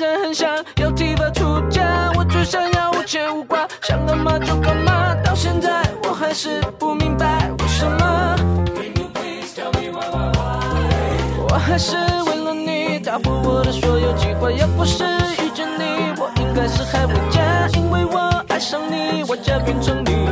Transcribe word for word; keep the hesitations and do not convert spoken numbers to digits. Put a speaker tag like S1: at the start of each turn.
S1: 在很想要提拔出家，我只想要无牵无挂，想干嘛就干嘛。到现在我还是不明白为什么。我还是为了你打破我的所有计划，要不是遇见你，我应该是还回家，因为我爱上你，我家变成你。